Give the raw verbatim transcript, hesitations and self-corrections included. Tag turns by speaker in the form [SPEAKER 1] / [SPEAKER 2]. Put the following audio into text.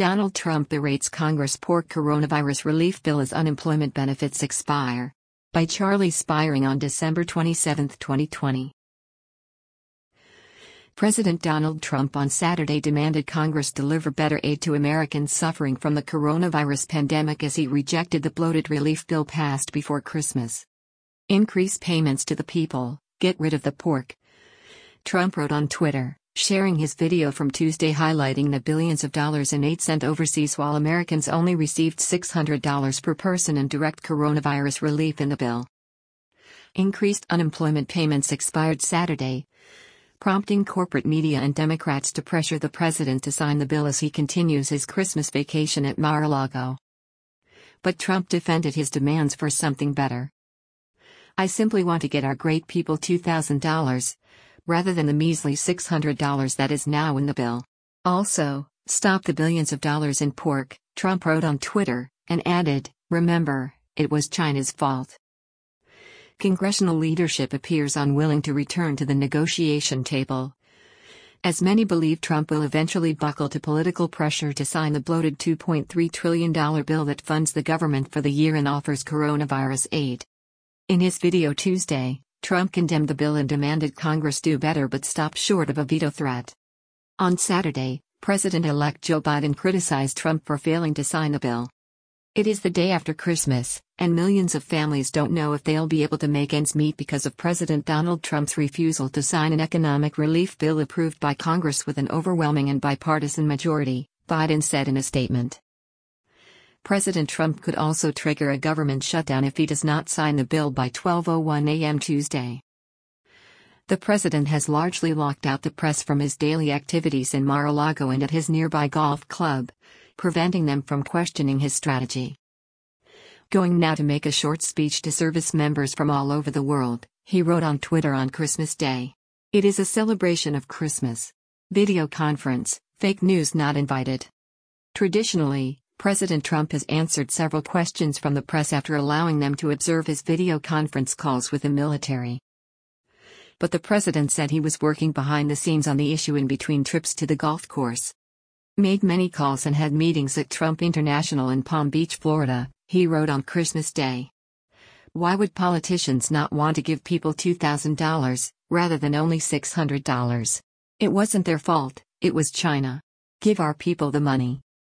[SPEAKER 1] Donald Trump berates Congress pork coronavirus relief bill as unemployment benefits expire. By Charlie Spiring on December twenty-seventh, twenty twenty. President Donald Trump on Saturday demanded Congress deliver better aid to Americans suffering from the coronavirus pandemic as he rejected the bloated relief bill passed before Christmas. Increase payments to the people, get rid of the pork. Trump wrote on Twitter, sharing his video from Tuesday highlighting the billions of dollars in aid sent overseas while Americans only received six hundred dollars per person in direct coronavirus relief in the bill. Increased unemployment payments expired Saturday, prompting corporate media and Democrats to pressure the president to sign the bill as he continues his Christmas vacation at Mar-a-Lago. But Trump defended his demands for something better. "I simply want to get our great people two thousand dollars, rather than the measly six hundred dollars that is now in the bill. Also, stop the billions of dollars in pork," Trump wrote on Twitter, and added, "Remember, it was China's fault." Congressional leadership appears unwilling to return to the negotiation table, as many believe Trump will eventually buckle to political pressure to sign the bloated two point three trillion dollars bill that funds the government for the year and offers coronavirus aid. In his video Tuesday, Trump condemned the bill and demanded Congress do better but stop short of a veto threat. On Saturday, President-elect Joe Biden criticized Trump for failing to sign the bill. "It is the day after Christmas, and millions of families don't know if they'll be able to make ends meet because of President Donald Trump's refusal to sign an economic relief bill approved by Congress with an overwhelming and bipartisan majority," Biden said in a statement. President Trump could also trigger a government shutdown if he does not sign the bill by twelve oh one a m Tuesday. The president has largely locked out the press from his daily activities in Mar-a-Lago and at his nearby golf club, preventing them from questioning his strategy. "Going now to make a short speech to service members from all over the world," he wrote on Twitter on Christmas Day. "It is a celebration of Christmas. Video conference, fake news not invited." Traditionally, President Trump has answered several questions from the press after allowing them to observe his video conference calls with the military. But the president said he was working behind the scenes on the issue in between trips to the golf course. "Made many calls and had meetings at Trump International in Palm Beach, Florida," he wrote on Christmas Day. "Why would politicians not want to give people two thousand dollars, rather than only six hundred dollars? It wasn't their fault, it was China. Give our people the money."